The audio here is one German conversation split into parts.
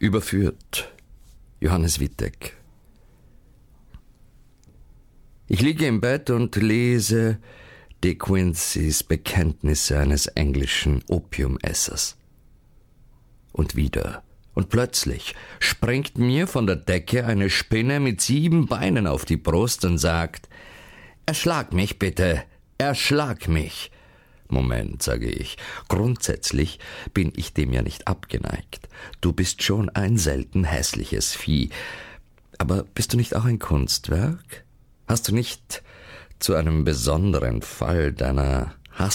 Überführt. Johannes Wittek. Ich liege im Bett und lese De Quincys Bekenntnisse eines englischen Opiumessers. Und wieder. Und plötzlich springt mir von der Decke eine Spinne mit 7 Beinen auf die Brust und sagt: »Erschlag mich bitte, erschlag mich.« Moment, sage ich, grundsätzlich bin ich dem ja nicht abgeneigt. Du bist schon ein selten hässliches Vieh. Aber bist du nicht auch ein Kunstwerk? Hast du dich nicht zu einem besonderen Fall deiner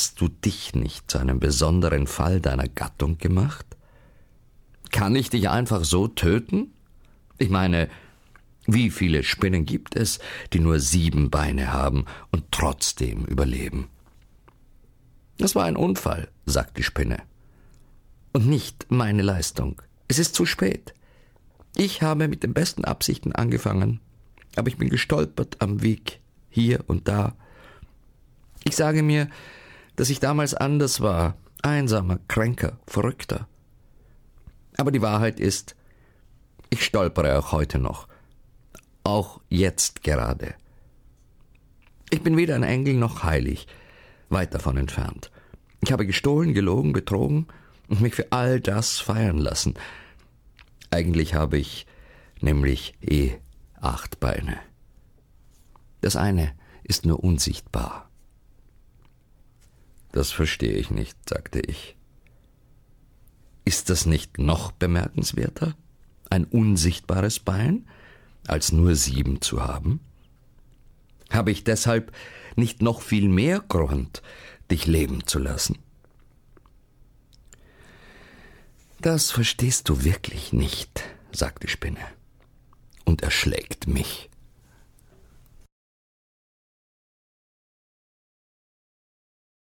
Gattung gemacht? Kann ich dich einfach so töten? Ich meine, wie viele Spinnen gibt es, die nur 7 Beine haben und trotzdem überleben? Das war ein Unfall, sagt die Spinne. Und nicht meine Leistung. Es ist zu spät. Ich habe mit den besten Absichten angefangen, aber ich bin gestolpert am Weg, hier und da. Ich sage mir, dass ich damals anders war, einsamer, kränker, verrückter. Aber die Wahrheit ist, ich stolpere auch heute noch. Auch jetzt gerade. Ich bin weder ein Engel noch heilig, weit davon entfernt. Ich habe gestohlen, gelogen, betrogen und mich für all das feiern lassen. Eigentlich habe ich nämlich 8 Beine. Das eine ist nur unsichtbar. Das verstehe ich nicht, sagte ich. Ist das nicht noch bemerkenswerter, ein unsichtbares Bein, als nur 7 zu haben? Habe ich deshalb nicht noch viel mehr Grund, dich leben zu lassen? Das verstehst du wirklich nicht, sagt die Spinne und erschlägt mich.